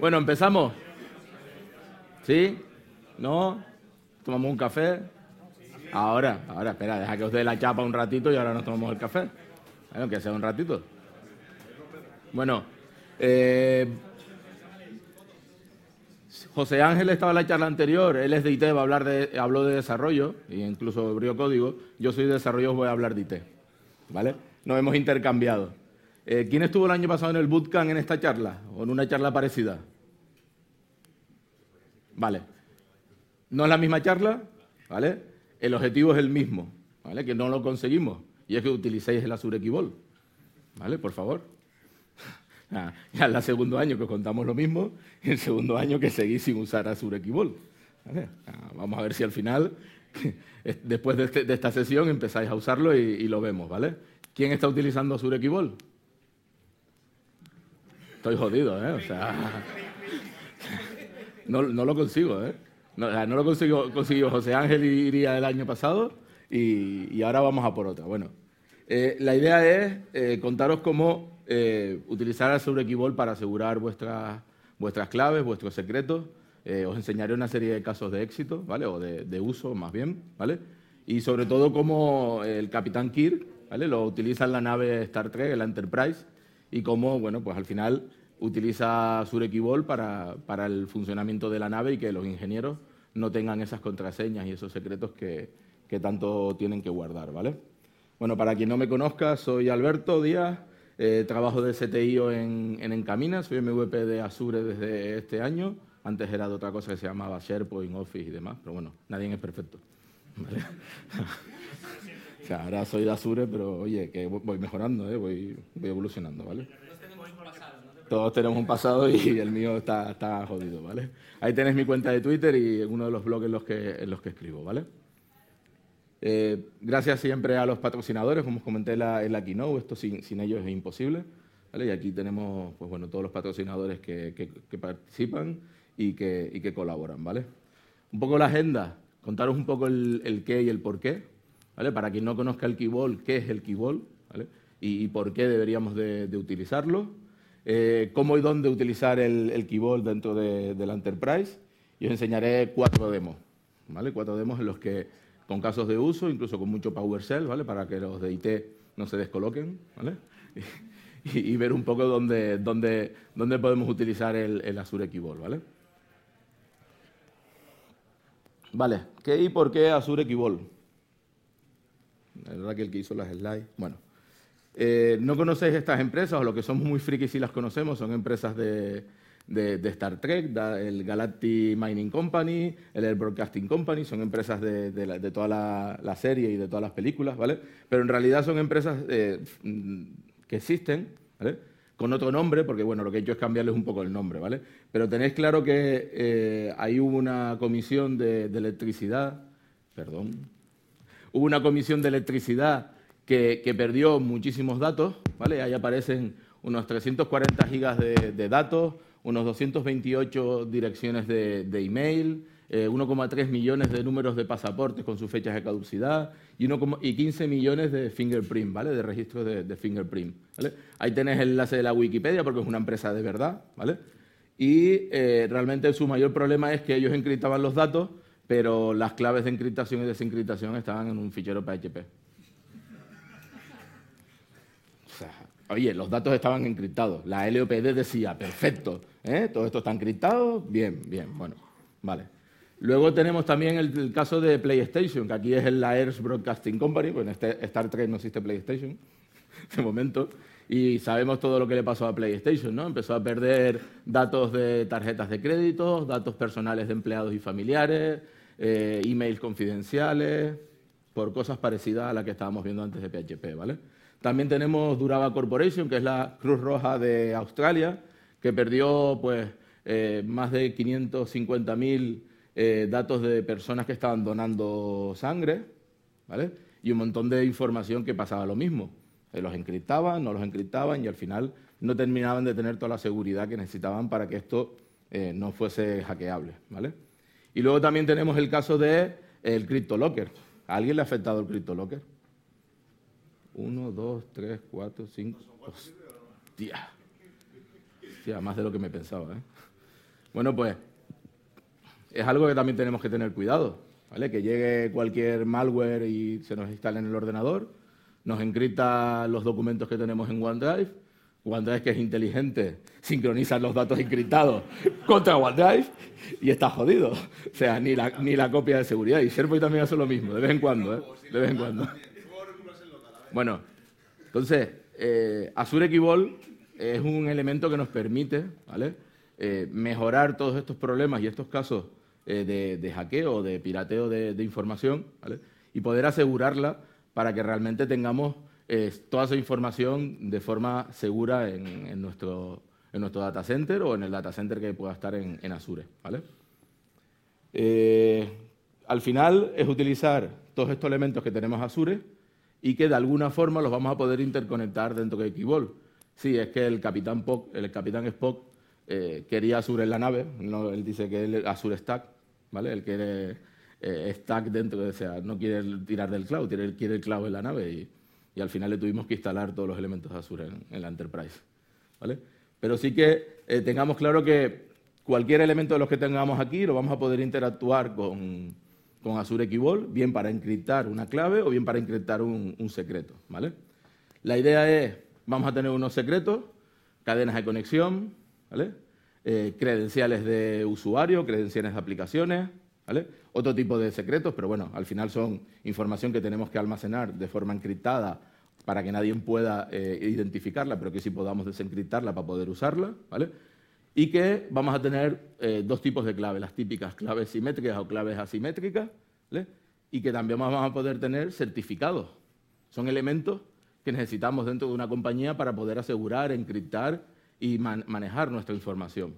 Bueno, ¿empezamos? ¿Sí? ¿No? ¿Tomamos un café? Ahora, espera, deja que os dé la chapa un ratito y ahora nos tomamos el café. Bueno, que sea un ratito. Bueno, José Ángel estaba en la charla anterior, él es de IT, habló de desarrollo, e incluso abrió código. Yo soy de desarrollo, os voy a hablar de IT, ¿vale? Nos hemos intercambiado. ¿Quién estuvo el año pasado en el bootcamp en esta charla? ¿O en una charla parecida? Vale. No es la misma charla, ¿vale? El objetivo es el mismo, ¿vale? Que no lo conseguimos, y es que utilicéis el Azure Equivol, ¿vale? Por favor. Ya es el segundo año que os contamos lo mismo, y el segundo año que seguís sin usar Azure Equivol, ¿vale? Vamos a ver si al final, después de esta sesión, empezáis a usarlo y lo vemos, ¿vale? ¿Quién está utilizando Azure Equivol? Estoy jodido, ¿eh? O sea, no lo consigo, ¿eh? No lo consiguió José Ángel y Iría el año pasado y ahora vamos a por otra. Bueno, la idea es contaros cómo utilizar Azure Equivol para asegurar vuestras claves, vuestros secretos. Os enseñaré una serie de casos de éxito, ¿vale? O de uso, más bien, ¿vale? Y sobre todo cómo el Capitán Kirk, ¿vale? Lo utiliza en la nave Star Trek, en la Enterprise, y cómo, bueno, pues al final utiliza Azure Equivol para el funcionamiento de la nave y que los ingenieros no tengan esas contraseñas y esos secretos que tanto tienen que guardar, ¿vale? Bueno, para quien no me conozca, soy Alberto Díaz, trabajo de CTIO en Encamina, soy MVP de Azure desde este año. Antes era de otra cosa que se llamaba SharePoint, Office y demás, pero bueno, nadie es perfecto, ¿vale? O sea, ahora soy de Azure, pero oye, que voy mejorando, voy evolucionando, ¿vale? Todos tenemos un pasado y el mío está jodido, ¿vale? Ahí tenéis mi cuenta de Twitter y uno de los blogs en los que escribo, ¿vale? Gracias siempre a los patrocinadores, como os comenté en la keynote, esto sin ellos es imposible, ¿vale? Y aquí tenemos, pues bueno, todos los patrocinadores que participan y que colaboran, ¿vale? Un poco la agenda, contaros un poco el qué y el por qué, ¿vale? Para quien no conozca el Equivol, ¿qué es el Equivol? ¿Vale? Y por qué deberíamos de utilizarlo. Cómo y dónde utilizar el Equivol dentro de la Enterprise, y os enseñaré 4 demos, ¿vale? 4 demos en los que, con casos de uso, incluso con mucho PowerShell, ¿vale? Para que los de IT no se descoloquen, ¿vale? Y ver un poco dónde podemos utilizar el Azure Equivol, ¿vale? Vale, ¿qué y por qué Azure Equivol? La verdad que el que hizo las slides, bueno. ¿No conocéis estas empresas? O lo que somos muy frikis sí las conocemos, son empresas de Star Trek, el Galactic Mining Company, el Air Broadcasting Company, son empresas de toda la serie y de todas las películas, ¿vale? Pero en realidad son empresas que existen, ¿vale? Con otro nombre, porque bueno, lo que he hecho es cambiarles un poco el nombre, ¿vale? Pero tenéis claro que ahí hubo una comisión de electricidad, hubo una comisión de electricidad que perdió muchísimos datos, ¿vale? Ahí aparecen unos 340 gigas de datos, unos 228 direcciones de email, 1,3 millones de números de pasaportes con sus fechas de caducidad y 15 millones de fingerprint, ¿vale? De registros de fingerprint, ¿vale? Ahí tenéis el enlace de la Wikipedia porque es una empresa de verdad, ¿vale? Y realmente su mayor problema es que ellos encriptaban los datos, pero las claves de encriptación y desencriptación estaban en un fichero PHP. O sea, oye, los datos estaban encriptados. La LOPD decía, perfecto, todo esto está encriptado, bien, bueno, vale. Luego tenemos también el caso de PlayStation, que aquí es la Air Broadcasting Company, pues en Star Trek no existe PlayStation, de momento, y sabemos todo lo que le pasó a PlayStation, ¿no? Empezó a perder datos de tarjetas de crédito, datos personales de empleados y familiares, emails confidenciales, por cosas parecidas a las que estábamos viendo antes de PHP, ¿vale? También tenemos Duraba Corporation, que es la Cruz Roja de Australia, que perdió pues, más de 550.000 datos de personas que estaban donando sangre, ¿vale? Y un montón de información que pasaba lo mismo. Los encriptaban, no los encriptaban y al final no terminaban de tener toda la seguridad que necesitaban para que esto no fuese hackeable, ¿vale? Y luego también tenemos el caso del CryptoLocker. ¿A alguien le ha afectado el CryptoLocker? 1, 2, 3, 4, 5... Hostia, más de lo que me pensaba, ¿eh? Bueno, pues es algo que también tenemos que tener cuidado, ¿vale? Que llegue cualquier malware y se nos instale en el ordenador, nos encripta los documentos que tenemos en OneDrive. OneDrive, que es inteligente, sincroniza los datos encriptados contra OneDrive y está jodido. O sea, ni la copia de seguridad. Y SharePoint también hace lo mismo, de vez en cuando, ¿eh? De vez en cuando. Bueno, entonces, Azure Key Vault es un elemento que nos permite, ¿vale? Mejorar todos estos problemas y estos casos de hackeo o de pirateo de información, ¿vale? Y poder asegurarla para que realmente tengamos toda esa información de forma segura en nuestro data center o en el data center que pueda estar en Azure, ¿vale? Al final es utilizar todos estos elementos que tenemos Azure y que de alguna forma los vamos a poder interconectar dentro de Key Vault. Sí, es que el capitán Spock quería Azure en la nave, no, él dice que él Azure Stack, ¿vale? Él quiere Stack dentro, o sea, no quiere tirar del cloud, quiere el cloud en la nave y al final le tuvimos que instalar todos los elementos de Azure en la Enterprise, ¿vale? Pero sí que tengamos claro que cualquier elemento de los que tengamos aquí lo vamos a poder interactuar con Azure Key Vault, bien para encriptar una clave o bien para encriptar un secreto, ¿vale? La idea es, vamos a tener unos secretos, cadenas de conexión, ¿vale? Credenciales de usuario, credenciales de aplicaciones, ¿vale? Otro tipo de secretos, pero bueno, al final son información que tenemos que almacenar de forma encriptada para que nadie pueda identificarla, pero que sí podamos desencriptarla para poder usarla, ¿vale? Y que vamos a tener dos tipos de claves, las típicas claves simétricas o claves asimétricas, ¿vale? Y que también vamos a poder tener certificados. Son elementos que necesitamos dentro de una compañía para poder asegurar, encriptar y manejar nuestra información.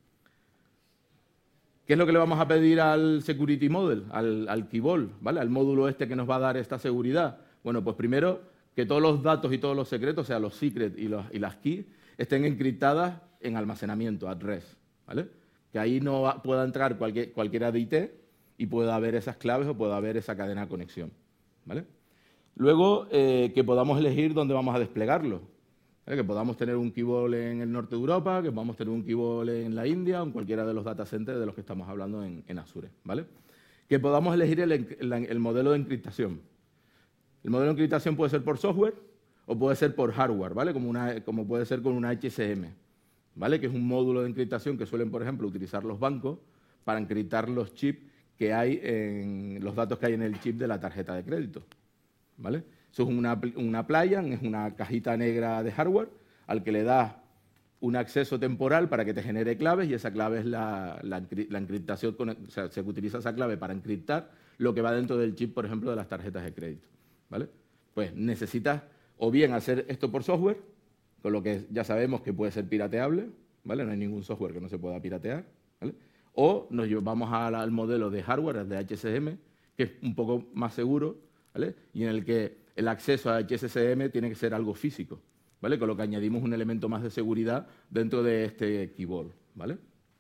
¿Qué es lo que le vamos a pedir al Security Model, al Key Vault, ¿vale? Al módulo este que nos va a dar esta seguridad? Bueno, pues primero, que todos los datos y todos los secretos, o sea, los secrets y las keys, estén encriptadas en almacenamiento, at rest, ¿vale? Que ahí no pueda entrar cualquiera de IT y pueda haber esas claves o pueda haber esa cadena de conexión, ¿vale? Luego, que podamos elegir dónde vamos a desplegarlo, ¿vale? Que podamos tener un Key Vault en el norte de Europa, que podamos tener un Key Vault en la India o en cualquiera de los data centers de los que estamos hablando en Azure, ¿vale? Que podamos elegir el modelo de encriptación. El modelo de encriptación puede ser por software o puede ser por hardware, ¿vale? Como puede ser con una HSM, ¿vale? Que es un módulo de encriptación que suelen, por ejemplo, utilizar los bancos para encriptar los chips que hay los datos que hay en el chip de la tarjeta de crédito, ¿vale? Eso es una plugin, es una cajita negra de hardware al que le das un acceso temporal para que te genere claves y esa clave es la encriptación, o sea, se utiliza esa clave para encriptar lo que va dentro del chip, por ejemplo, de las tarjetas de crédito, ¿vale? Pues necesitas o bien hacer esto por software, con lo que ya sabemos que puede ser pirateable, ¿vale? No hay ningún software que no se pueda piratear, ¿vale? O nos vamos al modelo de hardware, de HSM, que es un poco más seguro, ¿vale? Y en el que el acceso a HSM tiene que ser algo físico, ¿vale? Con lo que añadimos un elemento más de seguridad dentro de este Key Vault, ¿vale?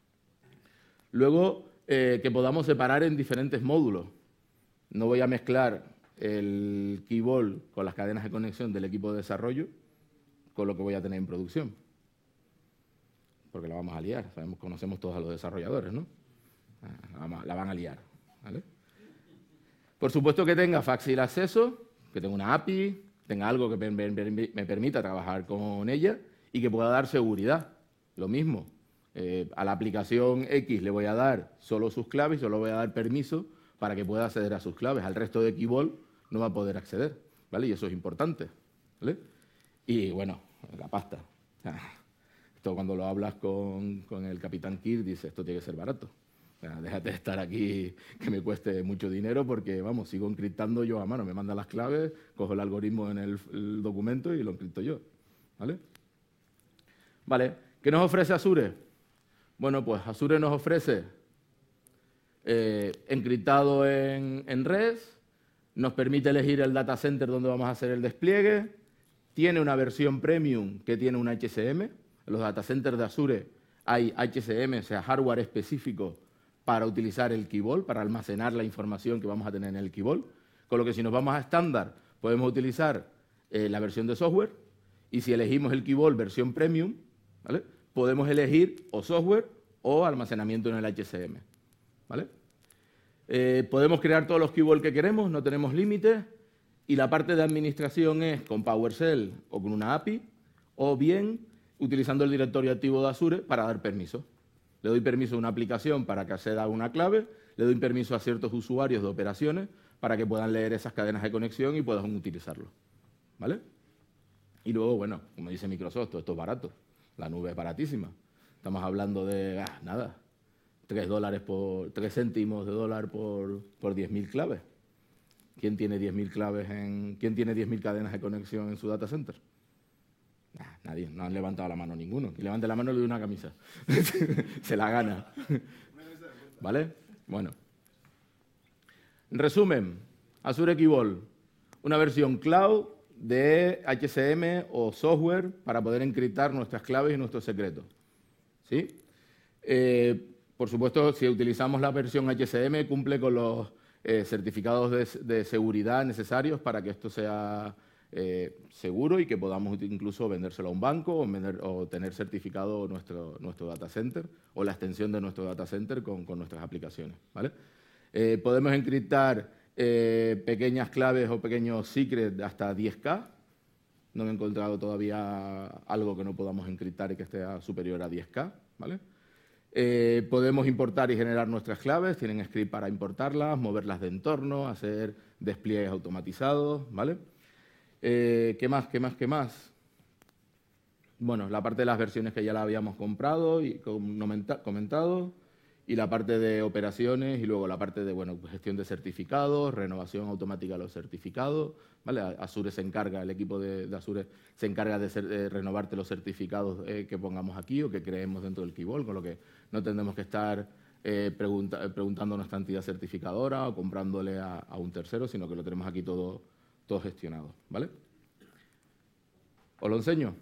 Luego, que podamos separar en diferentes módulos. No voy a mezclar el Key Vault con las cadenas de conexión del equipo de desarrollo con lo que voy a tener en producción, porque la vamos a liar. Conocemos todos a los desarrolladores, ¿no? La van a liar, ¿vale? Por supuesto que tenga fácil acceso, que tenga una API, tenga algo que me permita trabajar con ella y que pueda dar seguridad. Lo mismo, a la aplicación X le voy a dar solo sus claves, solo voy a dar permiso para que pueda acceder a sus claves. Al resto de Key Vault no va a poder acceder, ¿vale? Y eso es importante, ¿vale? Y, bueno, la pasta. Esto cuando lo hablas con el capitán Kirk, dice, esto tiene que ser barato. Déjate de estar aquí que me cueste mucho dinero porque, vamos, sigo encriptando yo a mano. Me mandan las claves, cojo el algoritmo en el documento y lo encripto yo, ¿vale? Vale, ¿qué nos ofrece Azure? Bueno, pues Azure nos ofrece encriptado en REST, nos permite elegir el data center donde vamos a hacer el despliegue, tiene una versión premium que tiene un HSM. En los data centers de Azure hay HSM, o sea, hardware específico para utilizar el Key Vault, para almacenar la información que vamos a tener en el Key Vault. Con lo que si nos vamos a estándar, podemos utilizar la versión de software y si elegimos el Key Vault versión premium, ¿vale? Podemos elegir o software o almacenamiento en el HCM, ¿vale? Podemos crear todos los key-vault que queremos, no tenemos límites, y la parte de administración es con PowerShell o con una API, o bien utilizando el directorio activo de Azure para dar permisos. Le doy permiso a una aplicación para que acceda a una clave, le doy permiso a ciertos usuarios de operaciones para que puedan leer esas cadenas de conexión y puedan utilizarlo, ¿vale? Y luego, bueno, como dice Microsoft, todo esto es barato. La nube es baratísima. Estamos hablando de, nada, 3 céntimos de dólar por 10.000 claves. ¿Quién tiene 10.000 cadenas de conexión en su data center? Nadie, no han levantado la mano ninguno. Que levante la mano le doy una camisa. Se la gana. ¿Vale? Bueno. En resumen, Azure Key Vault, una versión cloud de HCM o software para poder encriptar nuestras claves y nuestros secretos. ¿Sí? Por supuesto, si utilizamos la versión HCM, cumple con los certificados de seguridad necesarios para que esto sea seguro y que podamos incluso vendérselo a un banco o tener certificado nuestro data center o la extensión de nuestro data center con nuestras aplicaciones, ¿vale? Podemos encriptar pequeñas claves o pequeños secrets de hasta 10K. No me he encontrado todavía algo que no podamos encriptar y que esté superior a 10K, ¿vale? Podemos importar y generar nuestras claves, tienen script para importarlas, moverlas de entorno, hacer despliegues automatizados, ¿vale? ¿Qué más? Bueno, la parte de las versiones que ya la habíamos comprado y comentado, y la parte de operaciones y luego la parte de gestión de certificados, renovación automática de los certificados, ¿vale? Azure se encarga, el equipo de Azure se encarga de renovarte los certificados que pongamos aquí o que creemos dentro del Key Vault, con lo que no tendremos que estar preguntando a nuestra entidad certificadora o comprándole a un tercero, sino que lo tenemos aquí todo gestionado, ¿vale? Os lo enseño,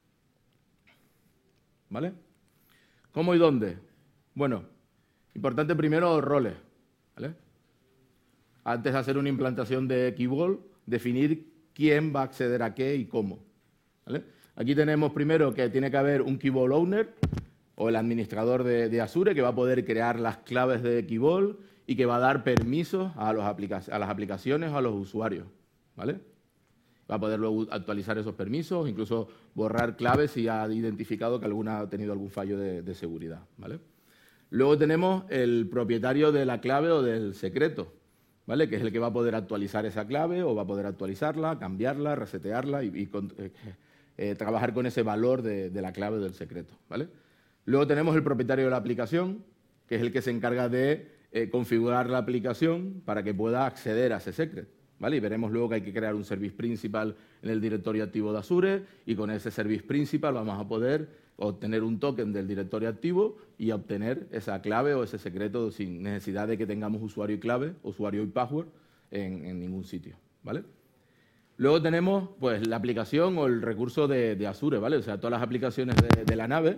¿vale? ¿Cómo y dónde? Bueno, importante primero roles, ¿vale? Antes de hacer una implantación de Key Vault, definir quién va a acceder a qué y cómo, ¿vale? Aquí tenemos primero que tiene que haber un Key Vault Owner o el administrador de Azure que va a poder crear las claves de Key Vault y que va a dar permisos a las aplicaciones o a los usuarios, ¿vale? Va a poder luego actualizar esos permisos, incluso borrar claves si ha identificado que alguna ha tenido algún fallo de seguridad, ¿vale? Luego tenemos el propietario de la clave o del secreto, ¿vale? Que es el que va a poder actualizar esa clave o va a poder actualizarla, cambiarla, resetearla y trabajar con ese valor de la clave o del secreto, ¿vale? Luego tenemos el propietario de la aplicación, que es el que se encarga de configurar la aplicación para que pueda acceder a ese secret, ¿vale? Y veremos luego que hay que crear un service principal en el directorio activo de Azure y con ese service principal vamos a poder obtener un token del directorio activo y obtener esa clave o ese secreto sin necesidad de que tengamos usuario y clave, usuario y password en ningún sitio, ¿vale? Luego tenemos pues, la aplicación o el recurso de Azure, ¿vale? O sea, todas las aplicaciones de la nave,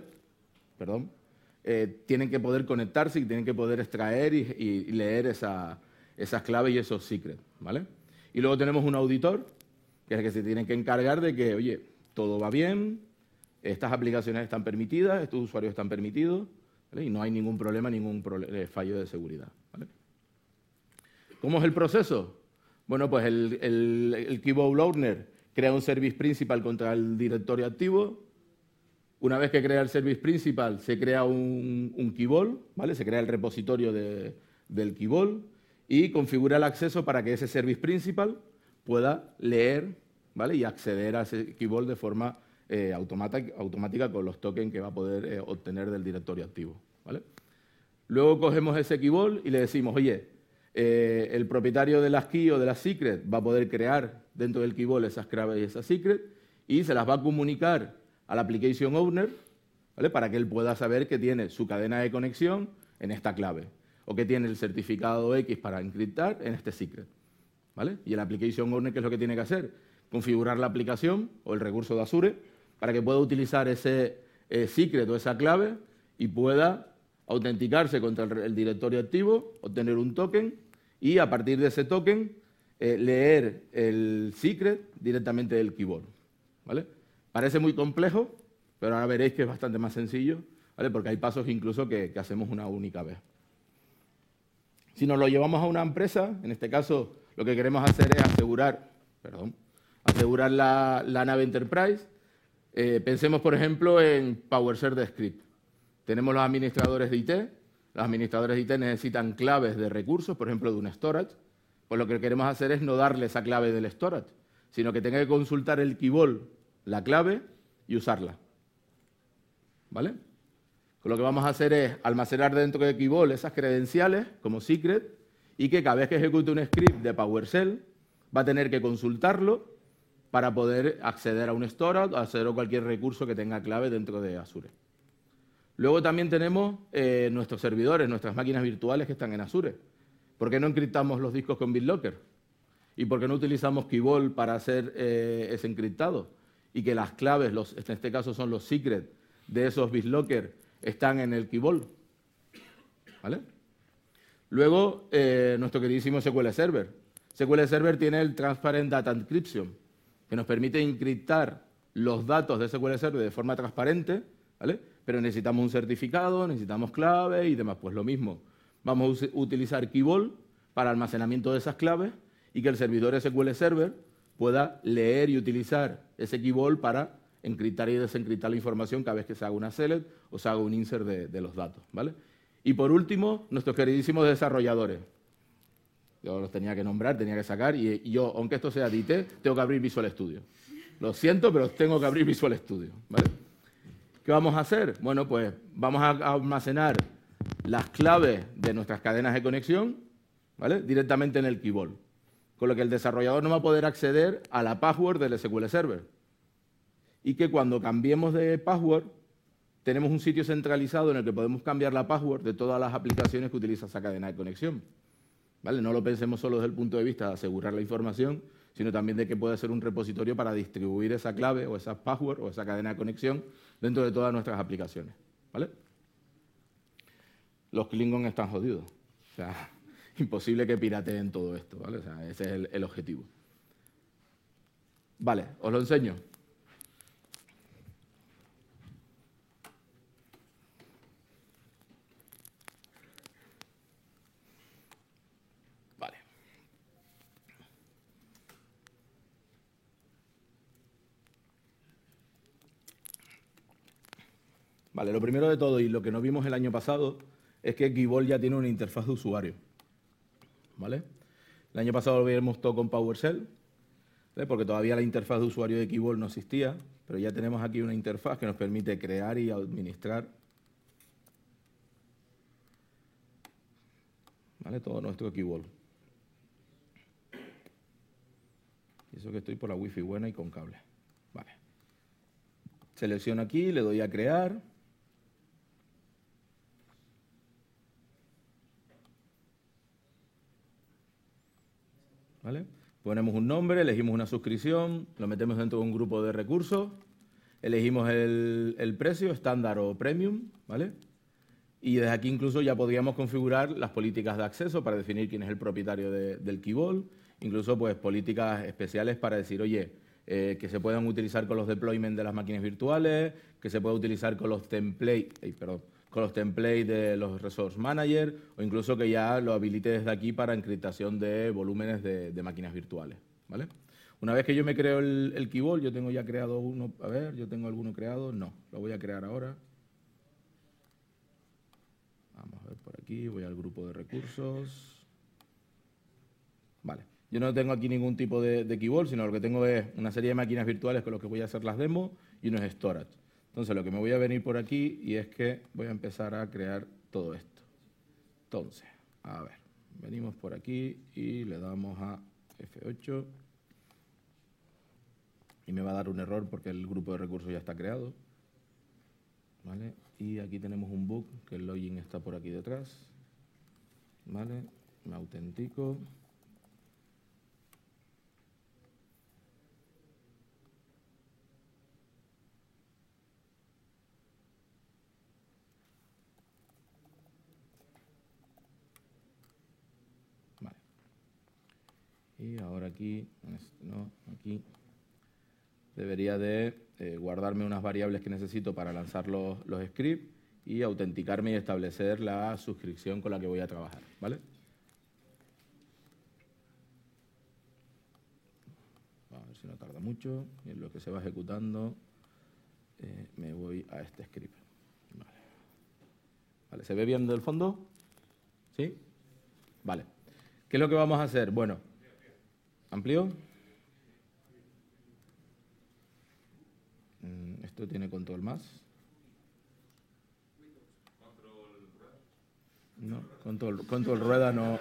tienen que poder conectarse y tienen que poder extraer y leer esas claves y esos secrets, ¿vale? Y luego tenemos un auditor, que es el que se tiene que encargar de que, oye, todo va bien, estas aplicaciones están permitidas, estos usuarios están permitidos, ¿vale? Y no hay ningún problema, fallo de seguridad, ¿vale? ¿Cómo es el proceso? Bueno, pues el Key Vault Owner crea un service principal contra el directorio activo. Una vez que crea el service principal, se crea un Key Vault, ¿vale? Se crea el repositorio del Key Vault y configura el acceso para que ese service principal pueda leer, ¿vale? Y acceder a ese Key Vault de forma automática con los tokens que va a poder obtener del directorio activo, ¿vale? Luego cogemos ese Key Vault y le decimos, oye, el propietario de las keys o de las secrets va a poder crear dentro del Key Vault esas claves y esas secrets y se las va a comunicar al Application Owner, ¿vale? Para que él pueda saber que tiene su cadena de conexión en esta clave o que tiene el certificado X para encriptar en este secret, ¿vale? Y el Application Owner, ¿qué es lo que tiene que hacer? Configurar la aplicación o el recurso de Azure para que pueda utilizar ese secret o esa clave y pueda autenticarse contra el directorio activo, obtener un token y a partir de ese token leer el secret directamente del Key Vault, ¿vale? Parece muy complejo, pero ahora veréis que es bastante más sencillo. ¿vale? Porque hay pasos incluso que hacemos una única vez. Si nos lo llevamos a una empresa, en este caso lo que queremos hacer es asegurar la nave Enterprise. Pensemos, por ejemplo, en PowerShell de Script. Tenemos los administradores de IT. Los administradores de IT necesitan claves de recursos, por ejemplo, de un storage. Pues lo que queremos hacer es no darle esa clave del storage, sino que tenga que consultar el Key-Vault, la clave, y usarla. ¿Vale? Lo que vamos a hacer es almacenar dentro de Key-Vault esas credenciales como secret y que cada vez que ejecute un script de PowerShell va a tener que consultarlo para poder acceder a un storage o acceder a cualquier recurso que tenga clave dentro de Azure. Luego también tenemos nuestros servidores, nuestras máquinas virtuales que están en Azure. ¿Por qué no encriptamos los discos con BitLocker? ¿Y por qué no utilizamos Key-Vault para hacer ese encriptado? Y que las claves, en este caso son los secrets de esos BitLocker, están en el Key-Vault. ¿Vale? Luego, nuestro queridísimo SQL Server. SQL Server tiene el Transparent Data Encryption, que nos permite encriptar los datos de SQL Server de forma transparente, ¿vale? Pero necesitamos un certificado, necesitamos clave y demás. Pues lo mismo. Vamos a utilizar Key-Vault para almacenamiento de esas claves y que el servidor SQL Server pueda leer y utilizar ese Key-Vault para encriptar y desencriptar la información cada vez que se haga una select o se haga un insert de los datos, ¿vale? Y por último, nuestros queridísimos desarrolladores. Yo los tenía que nombrar, tenía que sacar, y yo, aunque esto sea de IT, tengo que abrir Visual Studio. Lo siento, pero tengo que abrir Visual Studio, ¿vale? ¿Qué vamos a hacer? Bueno, pues vamos a almacenar las claves de nuestras cadenas de conexión, ¿vale? Directamente en el Key-Vault. Con lo que el desarrollador no va a poder acceder a la password del SQL Server. Y que cuando cambiemos de password, tenemos un sitio centralizado en el que podemos cambiar la password de todas las aplicaciones que utiliza esa cadena de conexión. ¿Vale? No lo pensemos solo desde el punto de vista de asegurar la información, sino también de que puede ser un repositorio para distribuir esa clave o esa password o esa cadena de conexión dentro de todas nuestras aplicaciones. ¿Vale? Los Klingons están jodidos. O sea, imposible que pirateen todo esto, ¿vale? O sea, ese es el objetivo. Vale, os lo enseño. Vale, lo primero de todo, y lo que no vimos el año pasado, es que Key-Vault ya tiene una interfaz de usuario. ¿Vale? El año pasado lo vimos todo con PowerShell, ¿vale? Porque todavía la interfaz de usuario de Key-Vault no existía, pero ya tenemos aquí una interfaz que nos permite crear y administrar, ¿vale? Todo nuestro Key-Vault. Y eso que estoy por la Wi-Fi buena y con cable. Vale. Selecciono aquí, le doy a crear. ¿Vale? Ponemos un nombre, elegimos una suscripción, lo metemos dentro de un grupo de recursos, elegimos el precio, estándar o premium, ¿vale? Y desde aquí incluso ya podríamos configurar las políticas de acceso para definir quién es el propietario del Key-Vault, incluso pues políticas especiales para decir, oye, que se puedan utilizar con los deployments de las máquinas virtuales, que se pueda utilizar con los templates, de los Resource Manager, o incluso que ya lo habilite desde aquí para encriptación de volúmenes de máquinas virtuales, ¿vale? Una vez que yo me creo el Key-Vault, yo tengo ya creado uno, a ver, ¿yo tengo alguno creado? No, lo voy a crear ahora. Vamos a ver por aquí, voy al grupo de recursos. Vale, yo no tengo aquí ningún tipo de Key-Vault, sino lo que tengo es una serie de máquinas virtuales con las que voy a hacer las demos y unos storage. Entonces, lo que me voy a venir por aquí y es que voy a empezar a crear todo esto. Entonces, a ver, venimos por aquí y le damos a F8 y me va a dar un error porque el grupo de recursos ya está creado. ¿Vale? Y aquí tenemos un bug, que el login está por aquí detrás. ¿Vale? Me autentico. Vale. Y ahora aquí, no, aquí debería de guardarme unas variables que necesito para lanzar los scripts y autenticarme y establecer la suscripción con la que voy a trabajar, ¿vale? A ver si no tarda mucho. Y en lo que se va ejecutando, me voy a este script. Vale, ¿se ve bien del fondo? ¿Sí? Vale. ¿Qué es lo que vamos a hacer? Bueno, ¿amplío? Esto tiene control más. No, control rueda no.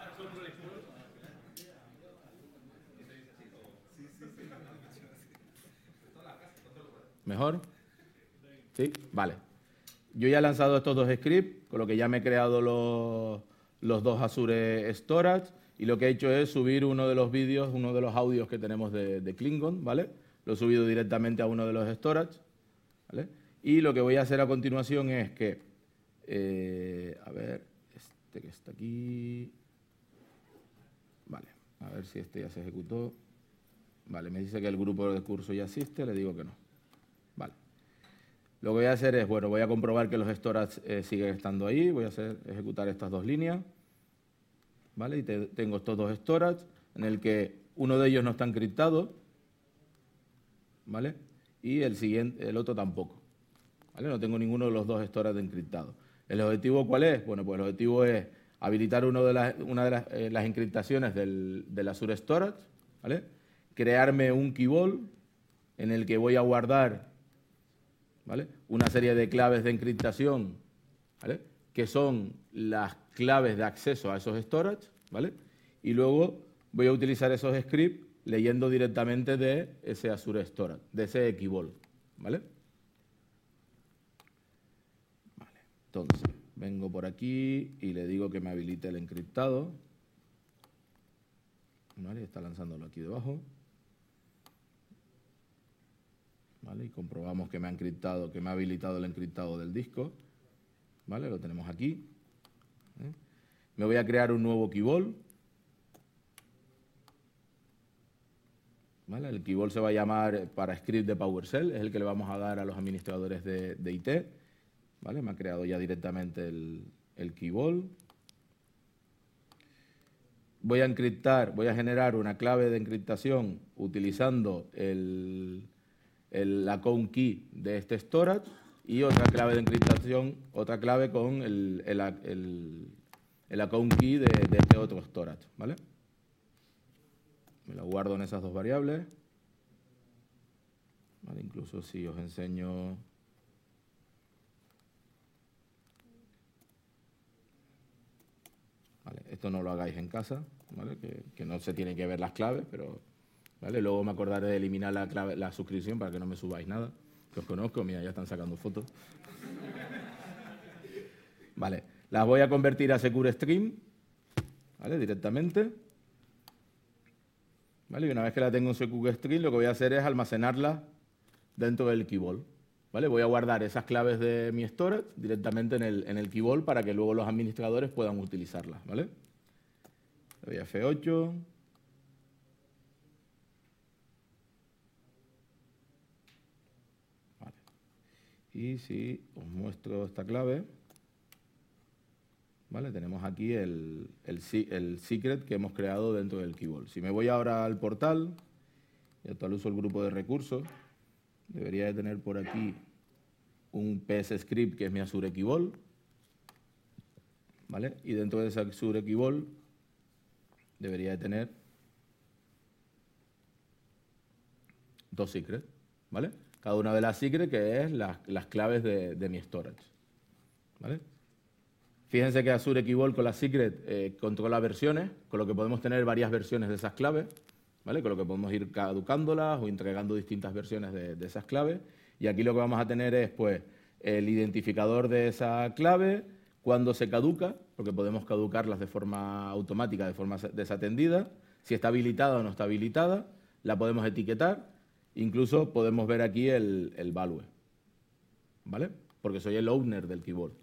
¿Mejor? ¿Sí? Vale. Yo ya he lanzado estos dos scripts, con lo que ya me he creado los dos Azure Storage, y lo que he hecho es subir uno de los vídeos, uno de los audios que tenemos de Klingon, ¿vale? Lo he subido directamente a uno de los storage, ¿vale? Y lo que voy a hacer a continuación es que, a ver, este que está aquí, vale, a ver si este ya se ejecutó. Vale, me dice que el grupo de curso ya existe, le digo que no. Vale. Lo que voy a hacer es, bueno, voy a comprobar que los storage siguen estando ahí, voy a ejecutar estas dos líneas, ¿vale? Y tengo estos dos storage, en el que uno de ellos no está encriptado, ¿vale? Y el otro tampoco, ¿vale? No tengo ninguno de los dos storage encriptados. ¿El objetivo cuál es? Bueno, pues el objetivo es habilitar una de las encriptaciones del Azure Storage, ¿vale? Crearme un key vault en el que voy a guardar, ¿vale?, una serie de claves de encriptación, ¿vale?, que son las claves de acceso a esos storage, ¿vale? Y luego voy a utilizar esos scripts leyendo directamente de ese Azure Storage, de ese key vault, ¿vale? Vale. Entonces, vengo por aquí y le digo que me habilite el encriptado. ¿Vale? Está lanzándolo aquí debajo. ¿Vale? Y comprobamos que me ha habilitado el encriptado del disco. ¿Vale? Lo tenemos aquí. Me voy a crear un nuevo key vault. ¿Vale? El key vault se va a llamar para script de PowerShell, es el que le vamos a dar a los administradores de IT. ¿Vale? Me ha creado ya directamente el key vault. Voy a generar una clave de encriptación utilizando la account key de este storage y otra clave de encriptación, otra clave con el account key de este otro storage, ¿vale? Me lo guardo en esas dos variables. ¿Vale? Incluso si os enseño... Vale, esto no lo hagáis en casa, ¿vale? Que no se tienen que ver las claves, pero... ¿Vale? Luego me acordaré de eliminar la suscripción para que no me subáis nada. Que os conozco, mira, ya están sacando fotos. Vale, las voy a convertir a Secure Stream, ¿vale? Directamente. ¿Vale? Y una vez que la tengo en Secure Stream, lo que voy a hacer es almacenarla dentro del key vault, ¿vale? Voy a guardar esas claves de mi storage directamente en el key vault para que luego los administradores puedan utilizarlas, ¿vale? Le doy a F8. Y si os muestro esta clave, ¿vale? Tenemos aquí el secret que hemos creado dentro del key vault. Si me voy ahora al portal y actualizo el grupo de recursos, debería de tener por aquí un PS script que es mi Azure Key Vault, ¿vale? Y dentro de ese Azure Key Vault debería de tener dos secrets, ¿vale? Cada una de las secrets que es las claves de mi storage, ¿vale? Fíjense que Azure Key Vault con las secret controla versiones, con lo que podemos tener varias versiones de esas claves, ¿vale? Con lo que podemos ir caducándolas o entregando distintas versiones de esas claves. Y aquí lo que vamos a tener es, pues, el identificador de esa clave, cuándo se caduca, porque podemos caducarlas de forma automática, de forma desatendida, si está habilitada o no está habilitada, la podemos etiquetar. Incluso podemos ver aquí el value, ¿vale? Porque soy el owner del key vault.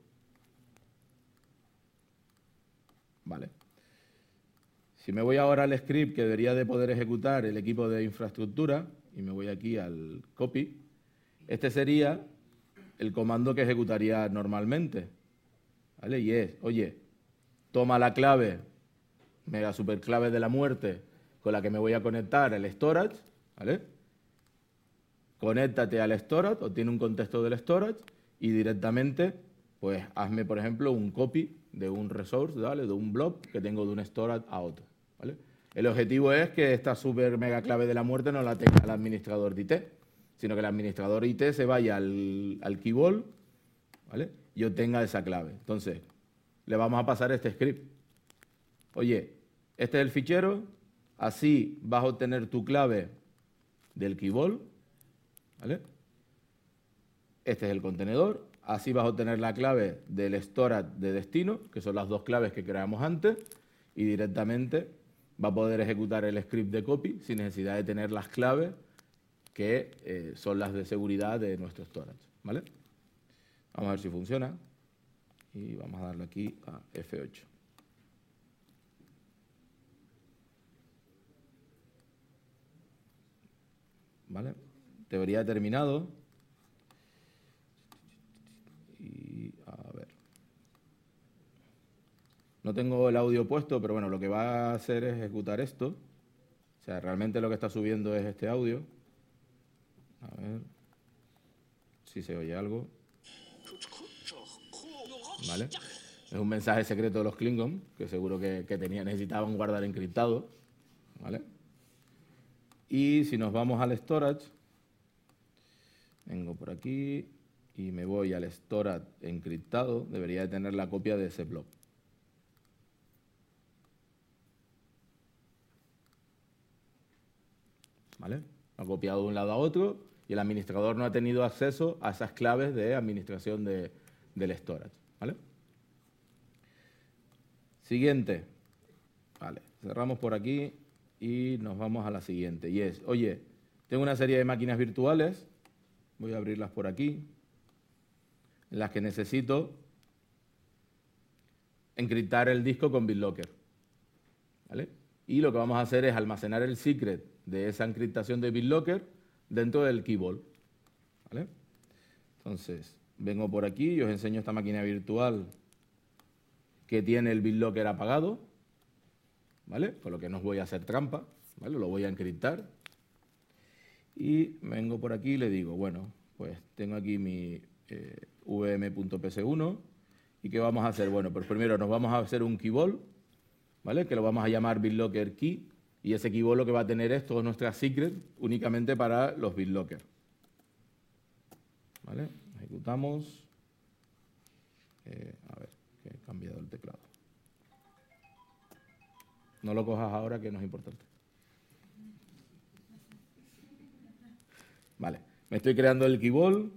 Vale. Si me voy ahora al script que debería de poder ejecutar el equipo de infraestructura, y me voy aquí al copy, este sería el comando que ejecutaría normalmente, ¿vale? Y es, oye, toma la clave, mega super clave de la muerte, con la que me voy a conectar al storage, ¿vale? Conéctate al storage, obtiene un contexto del storage y directamente, pues hazme, por ejemplo, un copy de un resource, ¿vale? De un blob que tengo de un storage a otro, ¿vale? El objetivo es que esta super mega clave de la muerte no la tenga el administrador de IT, sino que el administrador de IT se vaya al key vault, ¿vale? Y obtenga esa clave. Entonces, le vamos a pasar este script. Oye, este es el fichero, así vas a obtener tu clave del key vault, ¿vale? Este es el contenedor, así vas a obtener la clave del storage de destino, que son las dos claves que creamos antes, y directamente va a poder ejecutar el script de copy sin necesidad de tener las claves que son las de seguridad de nuestro storage, ¿vale? Vamos a ver si funciona y vamos a darle aquí a F8. ¿Vale? Teoría terminado. Y a ver. No tengo el audio puesto, pero bueno, lo que va a hacer es ejecutar esto. O sea, realmente lo que está subiendo es este audio. A ver si se oye algo. ¿Vale? Es un mensaje secreto de los Klingon, que seguro que necesitaban guardar encriptado. ¿Vale? Y si nos vamos al storage, vengo por aquí y me voy al storage encriptado, debería de tener la copia de ese blob. ¿Vale? Lo ha copiado de un lado a otro y el administrador no ha tenido acceso a esas claves de administración del storage. ¿Vale? Siguiente. Vale, cerramos por aquí y nos vamos a la siguiente. Y es, oye, tengo una serie de máquinas virtuales, voy a abrirlas por aquí, en las que necesito encriptar el disco con BitLocker. ¿Vale? Y lo que vamos a hacer es almacenar el secret de esa encriptación de BitLocker dentro del key vault. ¿Vale? Entonces, vengo por aquí y os enseño esta máquina virtual que tiene el BitLocker apagado, ¿vale? Con lo que no os voy a hacer trampa, ¿vale? Lo voy a encriptar. Y vengo por aquí y le digo, bueno, pues tengo aquí mi vm.ps1 y ¿qué vamos a hacer? Bueno, pues primero nos vamos a hacer un key vault, ¿vale? Que lo vamos a llamar BitLocker Key y ese key vault lo que va a tener es todas nuestras secrets únicamente para los BitLocker. ¿Vale? Ejecutamos. A ver, que he cambiado el teclado. No lo cojas ahora, que no es importante. Vale, me estoy creando el key vault.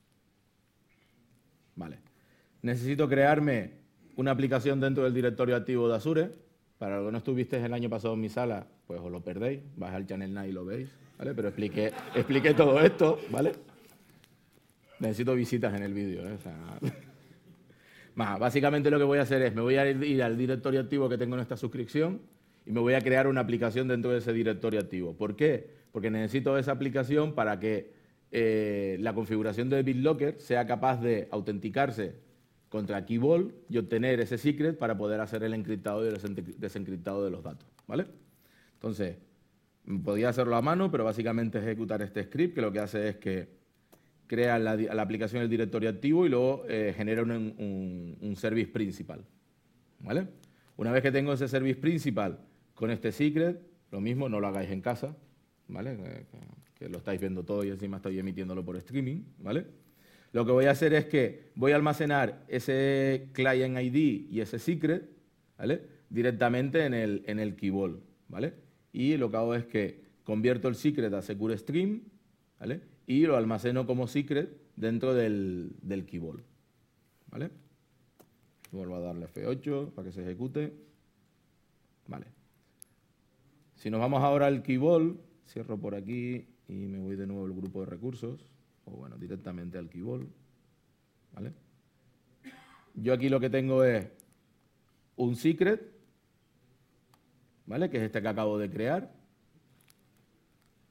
Vale. Necesito crearme una aplicación dentro del directorio activo de Azure. Para los que no estuvisteis el año pasado en mi sala, pues os lo perdéis. Vais al Channel 9 y lo veis, ¿vale? Pero expliqué todo esto, ¿vale? Necesito visitas en el vídeo, ¿eh? O sea, básicamente lo que voy a hacer es, me voy a ir al directorio activo que tengo en esta suscripción y me voy a crear una aplicación dentro de ese directorio activo. ¿Por qué? Porque necesito esa aplicación para que la configuración de BitLocker sea capaz de autenticarse contra Key Vault y obtener ese secret para poder hacer el encriptado y el desencriptado de los datos, ¿vale? Entonces, podría hacerlo a mano, pero básicamente ejecutar este script que lo que hace es que crea la aplicación del directorio activo y luego genera un service principal, ¿vale? Una vez que tengo ese service principal con este secret, lo mismo, no lo hagáis en casa, ¿vale? Que lo estáis viendo todo y encima estoy emitiéndolo por streaming, ¿vale? Lo que voy a hacer es que voy a almacenar ese client ID y ese secret, ¿vale? Directamente en el key vault, ¿vale? Y lo que hago es que convierto el secret a secure stream, ¿vale? Y lo almaceno como secret dentro del key vault, ¿vale? Vuelvo a darle F8 para que se ejecute. Vale. Si nos vamos ahora al key vault, cierro por aquí y me voy de nuevo al grupo de recursos, o bueno, directamente al key vault, ¿vale? Yo aquí lo que tengo es un secret, ¿vale? Que es este que acabo de crear.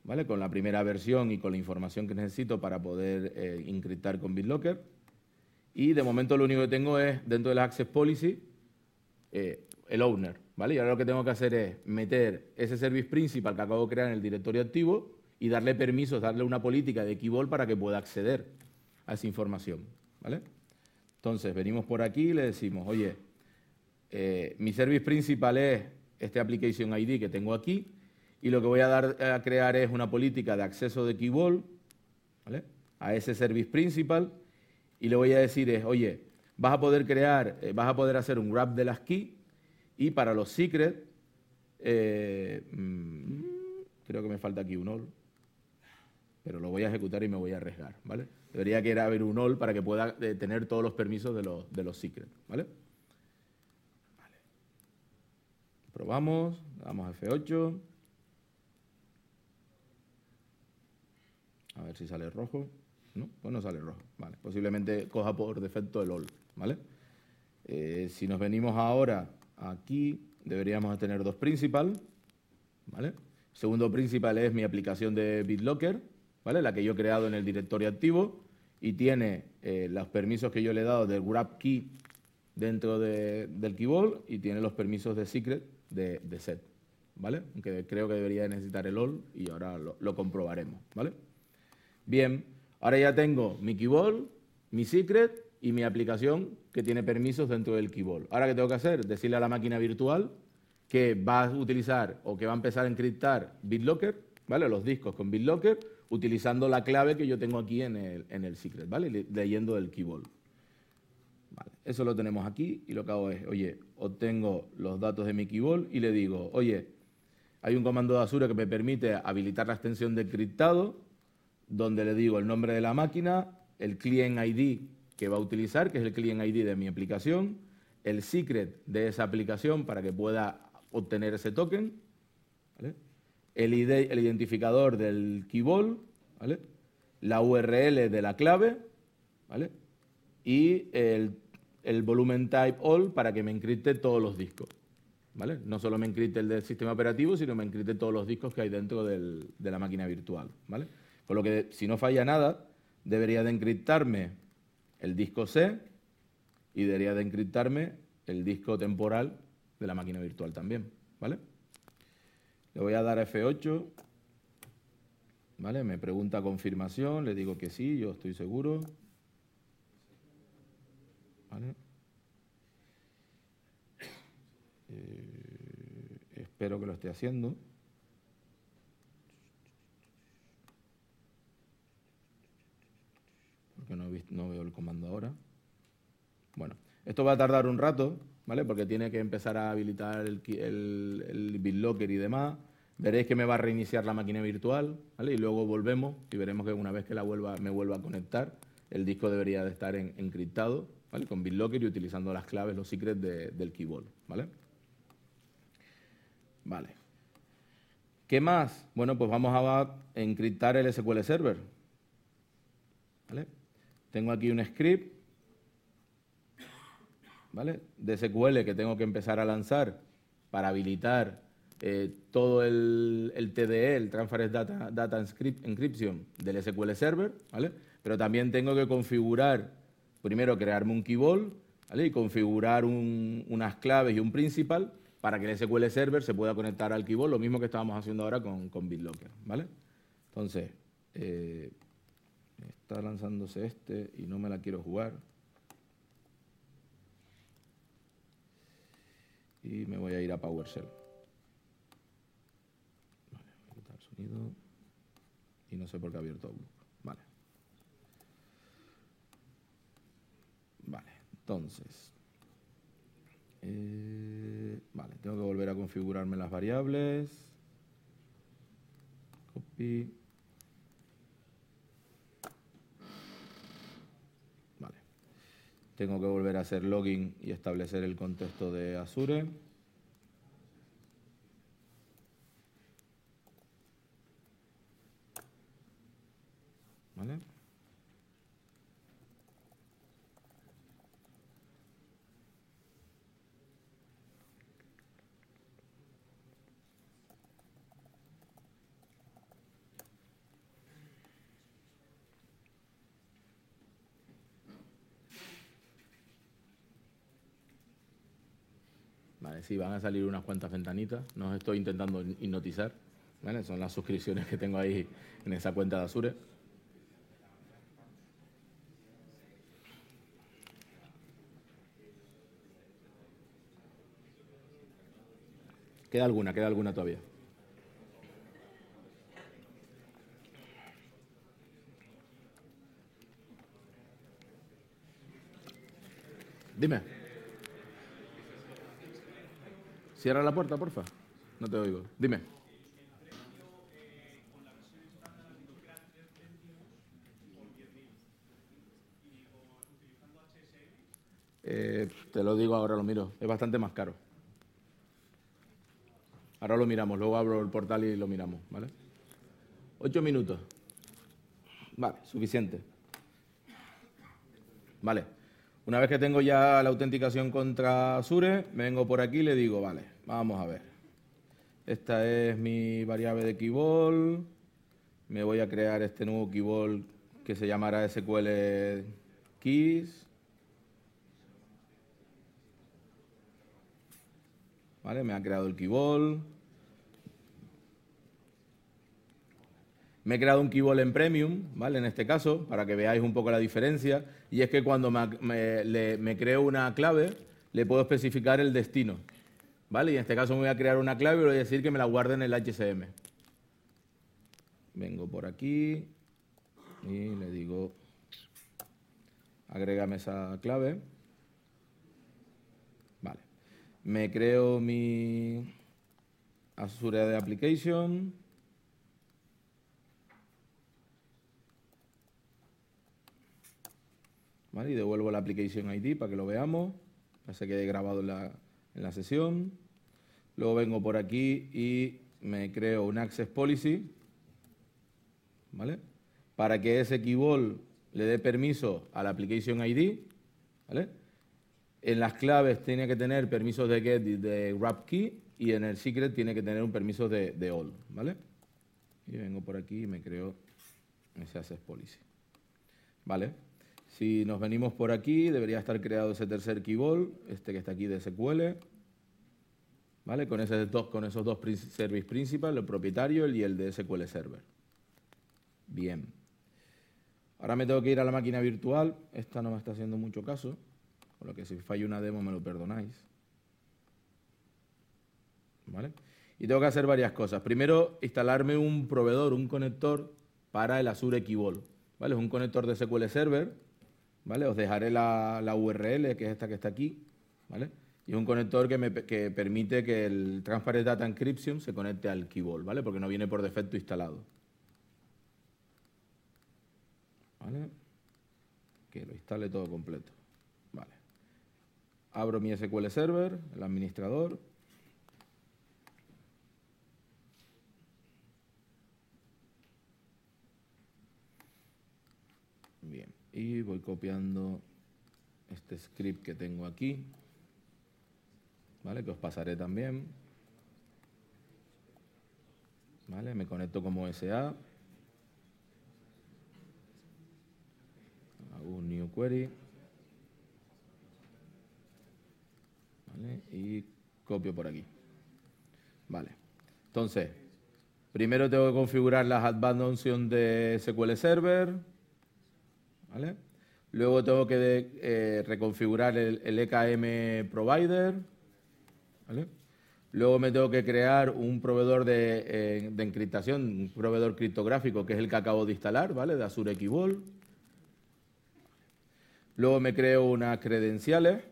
¿vale? Con la primera versión y con la información que necesito para poder encriptar con BitLocker. Y de momento lo único que tengo es, dentro de la Access Policy, el owner, ¿vale? Y ahora lo que tengo que hacer es meter ese service principal que acabo de crear en el directorio activo y darle permisos, darle una política de Key Vault para que pueda acceder a esa información, ¿vale? Entonces, venimos por aquí y le decimos, oye, mi service principal es este application ID que tengo aquí y lo que voy a dar a crear es una política de acceso de Key Vault, ¿vale?, a ese service principal y le voy a decir es, oye, vas a poder crear, vas a poder hacer un grab de las keys y para los secrets, creo que me falta aquí un all, pero lo voy a ejecutar y me voy a arriesgar, ¿vale? Debería que haber un all para que pueda tener todos los permisos de los secrets, ¿vale? Vale. Probamos, damos a F8. A ver si sale rojo. ¿No? Pues no sale rojo. Vale. Posiblemente coja por defecto el all, ¿vale? Si nos venimos ahora aquí, deberíamos tener dos principal, ¿vale? El segundo principal es mi aplicación de BitLocker, ¿vale? La que yo he creado en el directorio activo y tiene los permisos que yo le he dado del grab key dentro del Key Vault y tiene los permisos de secret de set, ¿vale? Aunque creo que debería necesitar el all y ahora lo comprobaremos, ¿vale? Bien, ahora ya tengo mi Key Vault, mi secret y mi aplicación que tiene permisos dentro del Key Vault. Ahora, ¿qué tengo que hacer? Decirle a la máquina virtual que va a utilizar o que va a empezar a encriptar BitLocker, ¿vale? Los discos con BitLocker, utilizando la clave que yo tengo aquí en el secret, ¿vale? Leyendo del Key Vault. Vale, eso lo tenemos aquí y lo que hago es, oye, obtengo los datos de mi Key Vault y le digo, oye, hay un comando de Azure que me permite habilitar la extensión de encriptado, donde le digo el nombre de la máquina, el client ID que va a utilizar, que es el client ID de mi aplicación, el secret de esa aplicación para que pueda obtener ese token, ¿vale?, el identificador del Key Vault, ¿vale?, la URL de la clave, ¿vale?, y el volumen type all para que me encripte todos los discos, ¿vale? No solo me encripte el del sistema operativo, sino me encripte todos los discos que hay dentro de la máquina virtual, ¿vale? Con lo que, si no falla nada, debería de encriptarme el disco C y debería de encriptarme el disco temporal de la máquina virtual también, ¿vale? Le voy a dar a F8, ¿vale? Me pregunta confirmación, le digo que sí, yo estoy seguro, ¿vale? Espero que lo esté haciendo. Porque no veo el comando ahora. Bueno, esto va a tardar un rato, ¿vale? Porque tiene que empezar a habilitar el BitLocker y demás. Veréis que me va a reiniciar la máquina virtual, ¿vale? Y luego volvemos y veremos que una vez que me vuelva a conectar, el disco debería de estar encriptado, ¿vale?, con BitLocker y utilizando las claves, los secrets del Key Vault, ¿vale? Vale. ¿Qué más? Bueno, pues vamos a encriptar el SQL Server, ¿vale? Tengo aquí un script, ¿vale?, de SQL que tengo que empezar a lanzar para habilitar todo el TDE, el Transfer Data Encryption del SQL Server, ¿vale? Pero también tengo que configurar, primero crearme un Key Vault, ¿vale?, y configurar unas claves y un principal para que el SQL Server se pueda conectar al Key Vault, lo mismo que estábamos haciendo ahora con BitLocker, ¿vale? Entonces, está lanzándose este y no me la quiero jugar. Y me voy a ir a PowerShell. Vale, voy a quitar el sonido. Y no sé por qué ha abierto Outlook. Vale. Vale, entonces. Vale, tengo que volver a configurarme las variables. Copy. Vale. Tengo que volver a hacer login y establecer el contexto de Azure. ¿Vale? Sí, van a salir unas cuantas ventanitas. No os estoy intentando hipnotizar, ¿vale? Son las suscripciones que tengo ahí en esa cuenta de Azure. Queda alguna todavía. Dime. Cierra la puerta, porfa. No te oigo. Dime. Te lo digo ahora, lo miro. Es bastante más caro. Ahora lo miramos. Luego abro el portal y lo miramos, ¿vale? 8 minutos. Vale, suficiente. Vale. Una vez que tengo ya la autenticación contra Azure, me vengo por aquí y le digo, vale, vamos a ver. Esta es mi variable de keyball. Me voy a crear este nuevo keyball que se llamará SQL keys. ¿Vale? Me ha creado el keyball. Me he creado un keyball en Premium, ¿vale? En este caso, para que veáis un poco la diferencia. Y es que cuando me creo una clave, le puedo especificar el destino, ¿vale? Y en este caso me voy a crear una clave y le voy a decir que me la guarde en el HCM. Vengo por aquí y le digo, agrégame esa clave. Vale. Me creo mi Azure AD Application. ¿Vale? Y devuelvo la Application ID para que lo veamos, para que se quede grabado en la sesión. Luego vengo por aquí y me creo un Access Policy, ¿vale? Para que ese keyball le dé permiso a la Application ID, ¿vale? En las claves tiene que tener permisos de get y de wrap key, y en el secret tiene que tener un permiso de all, ¿vale? Y vengo por aquí y me creo ese Access Policy, ¿vale? Si nos venimos por aquí, debería estar creado ese tercer keyball, este que está aquí de SQL, ¿vale? Con esos dos service principal, el propietario y el de SQL Server. Bien. Ahora me tengo que ir a la máquina virtual. Esta no me está haciendo mucho caso, por lo que si falla una demo me lo perdonáis, ¿vale? Y tengo que hacer varias cosas. Primero, instalarme un proveedor, un conector para el Azure Keyball, ¿vale? Es un conector de SQL Server, ¿vale? Os dejaré la URL, que es esta que está aquí, ¿vale? Y es un conector que permite que el Transparent Data Encryption se conecte al Keyball, ¿vale? Porque no viene por defecto instalado, ¿vale? Que lo instale todo completo, ¿vale? Abro mi SQL Server, el administrador. Bien, y voy copiando este script que tengo aquí, ¿vale? Que os pasaré también, ¿vale? Me conecto como SA, hago un new query, ¿vale? Y copio por aquí, ¿vale? Entonces, primero tengo que configurar las advanced options de SQL Server, ¿vale? Luego tengo que reconfigurar el EKM Provider, ¿vale? Luego me tengo que crear un proveedor de encriptación, un proveedor criptográfico, que es el que acabo de instalar, ¿vale? De Azure Keyball. Luego me creo unas credenciales,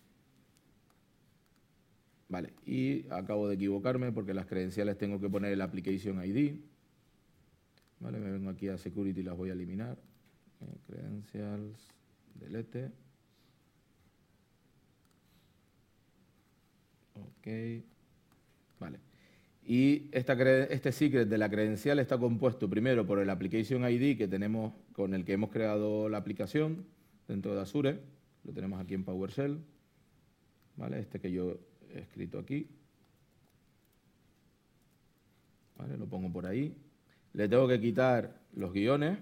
¿vale? Y acabo de equivocarme porque las credenciales tengo que poner el Application ID, ¿vale? Me vengo aquí a Security y las voy a eliminar. Credentials, delete. Ok. Vale. Y este secret de la credencial está compuesto primero por el Application ID que tenemos, con el que hemos creado la aplicación dentro de Azure. Lo tenemos aquí en PowerShell, ¿vale? Este que yo he escrito aquí, ¿vale? Lo pongo por ahí. Le tengo que quitar los guiones,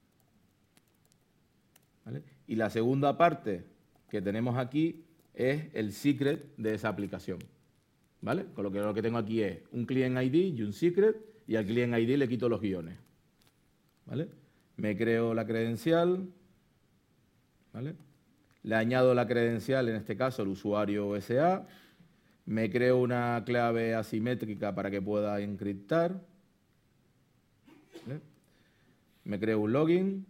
¿vale? Y la segunda parte que tenemos aquí es el secret de esa aplicación, ¿vale? Con lo que tengo aquí es un client ID y un secret, y al client ID le quito los guiones, ¿vale? Me creo la credencial, ¿vale? Le añado la credencial, en este caso el usuario SA, me creo una clave asimétrica para que pueda encriptar, ¿vale? Me creo un login,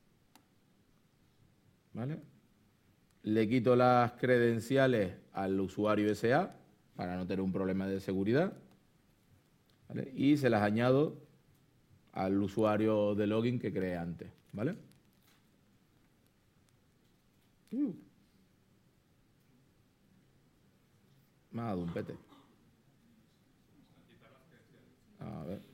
¿vale? Le quito las credenciales al usuario SA para no tener un problema de seguridad, ¿vale? Y se las añado al usuario de login que creé antes, ¿vale? Me ha dado un pete. A ver.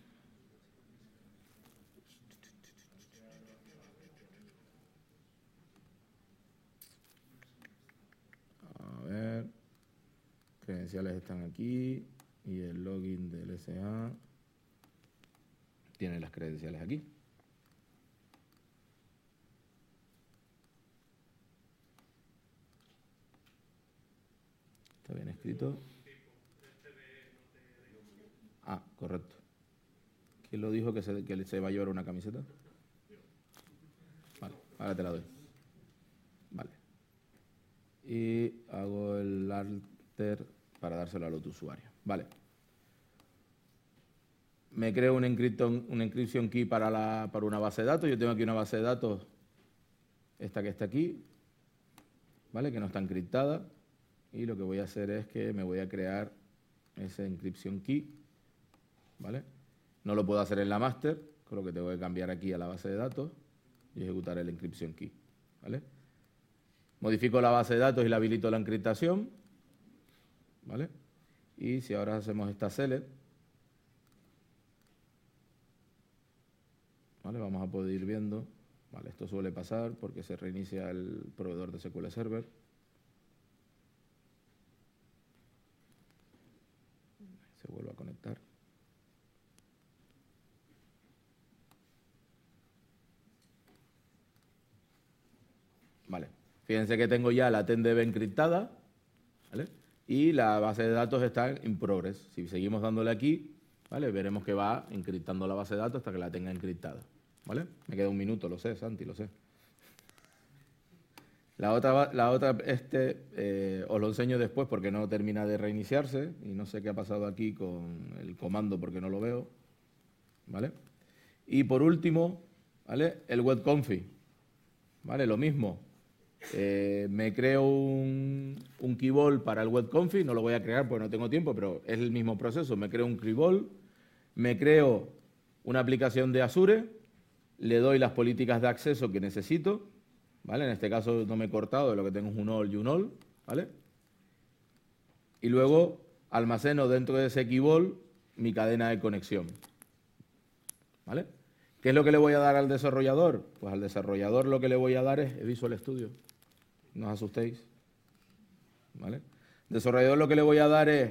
A ver. Credenciales están aquí y el login del SA tiene las credenciales aquí. ¿Está bien escrito? Ah, correcto. ¿Quién lo dijo que se va a llevar una camiseta? Vale, ahora te la doy. Vale. Y hago el alter para dárselo al otro usuario. Vale. Me creo una encryption key para una base de datos. Yo tengo aquí una base de datos, esta que está aquí, ¿vale? Que no está encriptada. Y lo que voy a hacer es que me voy a crear ese encryption key, ¿vale? No lo puedo hacer en la master, con lo que tengo que cambiar aquí a la base de datos y ejecutar el encryption key, ¿vale? Modifico la base de datos y le habilito la encriptación, ¿vale? Y si ahora hacemos esta select, ¿vale? Vamos a poder ir viendo, ¿vale? Esto suele pasar porque se reinicia el proveedor de SQL Server. Se vuelve a conectar. Vale. Fíjense que tengo ya la TenDB encriptada, ¿vale? Y la base de datos está en progress. Si seguimos dándole aquí, ¿vale? Veremos que va encriptando la base de datos hasta que la tenga encriptada, ¿vale? Me queda un minuto, lo sé, Santi, lo sé. La otra os lo enseño después porque no termina de reiniciarse y no sé qué ha pasado aquí con el comando porque no lo veo, ¿vale? Y por último, ¿vale? El web config, ¿vale? Lo mismo. Me creo un keyball para el web config, no lo voy a crear porque no tengo tiempo, pero es el mismo proceso. Me creo un keyball, me creo una aplicación de Azure, le doy las políticas de acceso que necesito, ¿vale? En este caso no me he cortado, lo que tengo es un all y un all, ¿vale? Y luego almaceno dentro de ese keyball mi cadena de conexión, ¿vale? ¿Qué es lo que le voy a dar al desarrollador? Pues al desarrollador lo que le voy a dar es Visual Studio. No os asustéis, ¿vale? Al desarrollador lo que le voy a dar es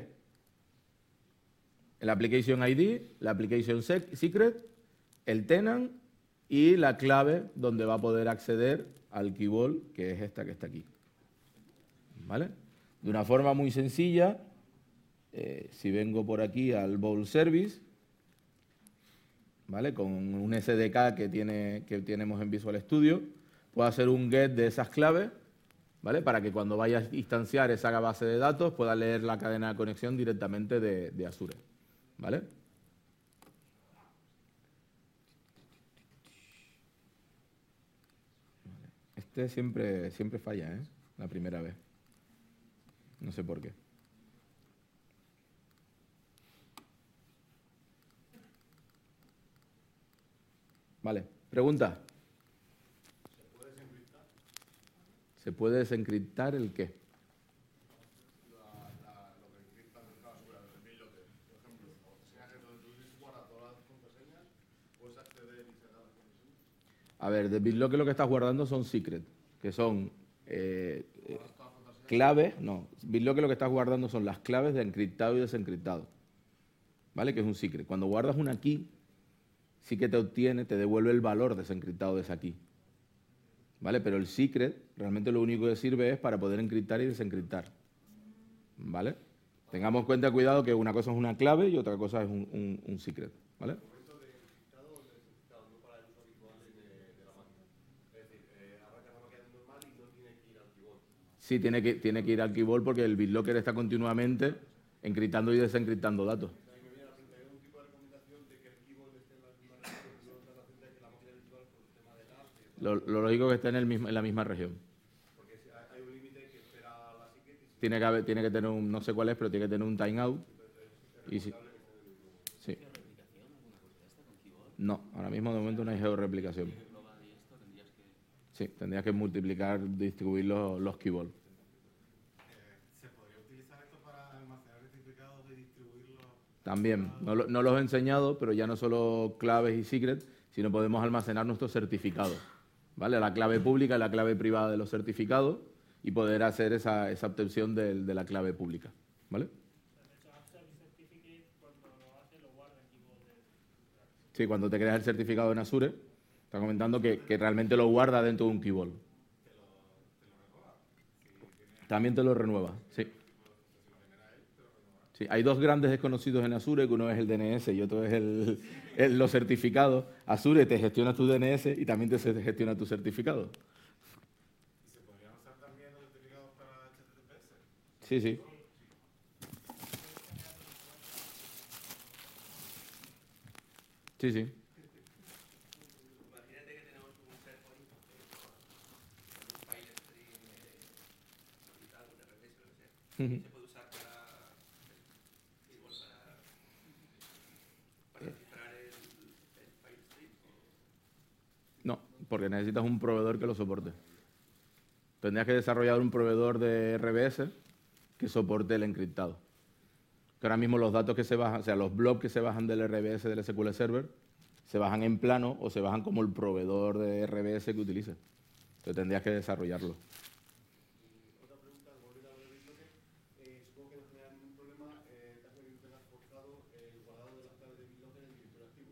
el Application ID, la Application Secret, el tenant y la clave donde va a poder acceder al keyball, que es esta que está aquí, ¿vale? De una forma muy sencilla, si vengo por aquí al Bowl Service, ¿vale? Con un SDK que tenemos en Visual Studio, puedo hacer un get de esas claves, ¿vale? Para que cuando vaya a instanciar esa base de datos pueda leer la cadena de conexión directamente de Azure, ¿vale? Este siempre falla, ¿eh? La primera vez. No sé por qué. Vale, pregunta. ¿Se puede desencriptar el qué? Lo que encripta el basura desde BitLocker. Por ejemplo, sea que donde tú guardas todas las contraseñas, puedes acceder y sacar las contraseñas. A ver, de BitLocker lo que estás guardando son secret, que son claves. No, BitLocker lo que estás guardando son las claves de encriptado y desencriptado, ¿vale? Que es un secret. Cuando guardas una key, sí que te devuelve el valor desencriptado de esa key, ¿vale? Pero el secret realmente lo único que sirve es para poder encriptar y desencriptar, ¿vale? Tengamos en cuenta, cuidado, que una cosa es una clave y otra cosa es un secret, ¿vale? Sí, tiene que ir al keyboard porque el BitLocker está continuamente encriptando y desencriptando datos. Lo lógico es que esté en la misma región. Tiene que tener un, no sé cuál es, pero tiene que tener un timeout. Y sí. No, ahora mismo de momento no hay georreplicación. Sí, tendrías que multiplicar, distribuir los keyballs. ¿Se podría utilizar esto para almacenar certificados y distribuirlos? También, no los he enseñado, pero ya no solo claves y secrets, sino podemos almacenar nuestros certificados, ¿vale? La clave pública y la clave privada de los certificados y poder hacer esa obtención de la clave pública, ¿vale? Sí, cuando te creas el certificado en Azure, está comentando que realmente lo guarda dentro de un keyboard. También te lo renueva, sí. Sí, hay dos grandes desconocidos en Azure, que uno es el DNS y otro es los certificados. Azure te gestiona tu DNS y también te gestiona tu certificado. ¿Y se podrían usar también los certificados para HTTPS? Sí, sí. Sí, sí. Imagínate que tenemos un SharePoint, un file stream y tal, un RPS, lo que sea. Se puede usar para cifrar el file stream. No, porque necesitas un proveedor que lo soporte. Tendrías que desarrollar un proveedor de RBS que soporte el encriptado. Que ahora mismo los datos que se bajan, o sea, los blobs que se bajan del RBS del SQL Server, se bajan en plano o se bajan como el proveedor de RBS que utilices. Entonces tendrías que desarrollarlo. Otra pregunta, volviendo a lo de BitLocker, supongo que no genera ningún problema caso de que tengas forzado el guardado de las claves de BitLocker en el directorio activo.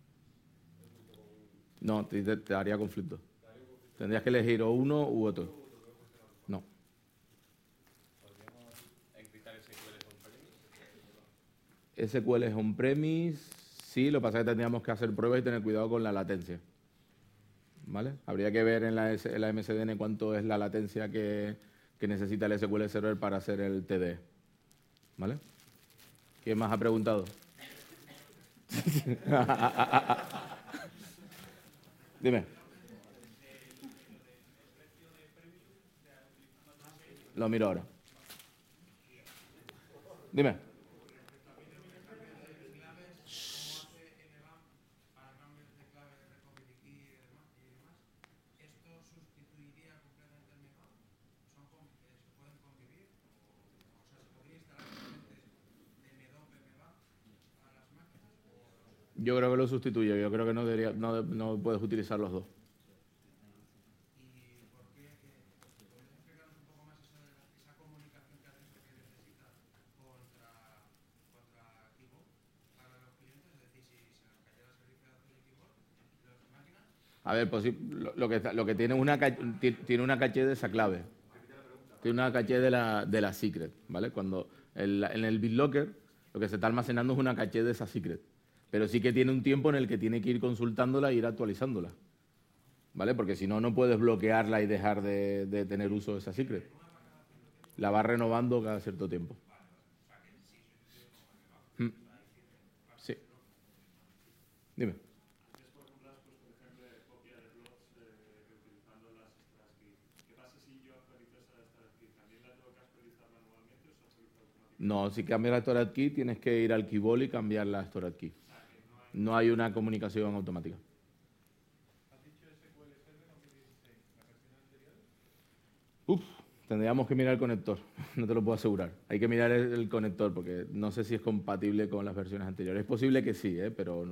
No, te daría conflicto. Tendrías que elegir o uno u otro. No. SQL es on-premise, sí, lo que pasa es que tendríamos que hacer pruebas y tener cuidado con la latencia. ¿Vale? Habría que ver en la MSDN cuánto es la latencia que necesita el SQL Server para hacer el TD. ¿Vale? ¿Quién más ha preguntado? Dime. Lo miro ahora. Dime. Yo creo que lo sustituye. Yo creo que no puedes utilizar los dos. ¿Y por qué? ¿Podrías explicarnos un poco más eso de esa comunicación que has dicho que necesita contra keyboard para los clientes? Es decir, si se nos cayera el servicio de Azure keyboard, las máquinas. A ver, pues sí, lo que tiene tiene una caché de esa clave. Tiene una caché de la secret, ¿vale? Cuando en el BitLocker lo que se está almacenando es una caché de esa secret. Pero sí que tiene un tiempo en el que tiene que ir consultándola e ir actualizándola, ¿vale? Porque si no, no puedes bloquearla y dejar de tener uso de esa secret. La va renovando cada cierto tiempo. Sí. Dime. No, si cambias la storage key, tienes que ir al Keyball y cambiar la storage key. No hay una comunicación automática. Uf, tendríamos que mirar el conector, no te lo puedo asegurar. Hay que mirar el conector porque no sé si es compatible con las versiones anteriores. Es posible que sí, pero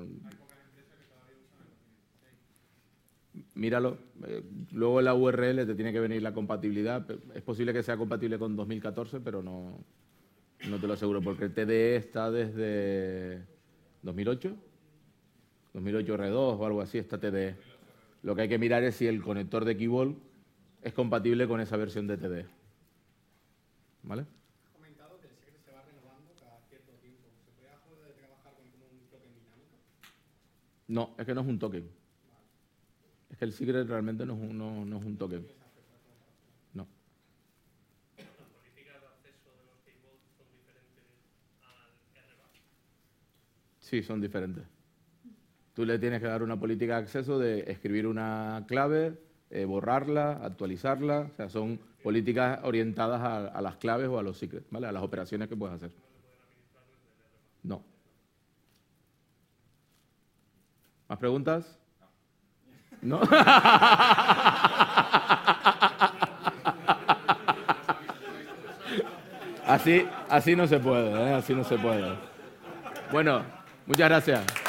míralo. Luego en la URL te tiene que venir la compatibilidad. Es posible que sea compatible con 2014, pero no te lo aseguro porque el TDE está desde 2008, 2008 R2 o algo así, está TDE. Lo que hay que mirar es si el conector de Keyball es compatible con esa versión de TDE. ¿Vale? Has comentado que el secret se va renovando No, es que no es un token. Es que el secret realmente no es un token. No. ¿Las políticas de acceso de los gateways son diferentes al RBAC? Sí, son diferentes. Tú le tienes que dar una política de acceso de escribir una clave, borrarla, actualizarla. O sea, son políticas orientadas a las claves o a los secrets, ¿vale? A las operaciones que puedes hacer. No. ¿Más preguntas? ¿No? Así no se puede, ¿eh? Así no se puede. Bueno, muchas gracias.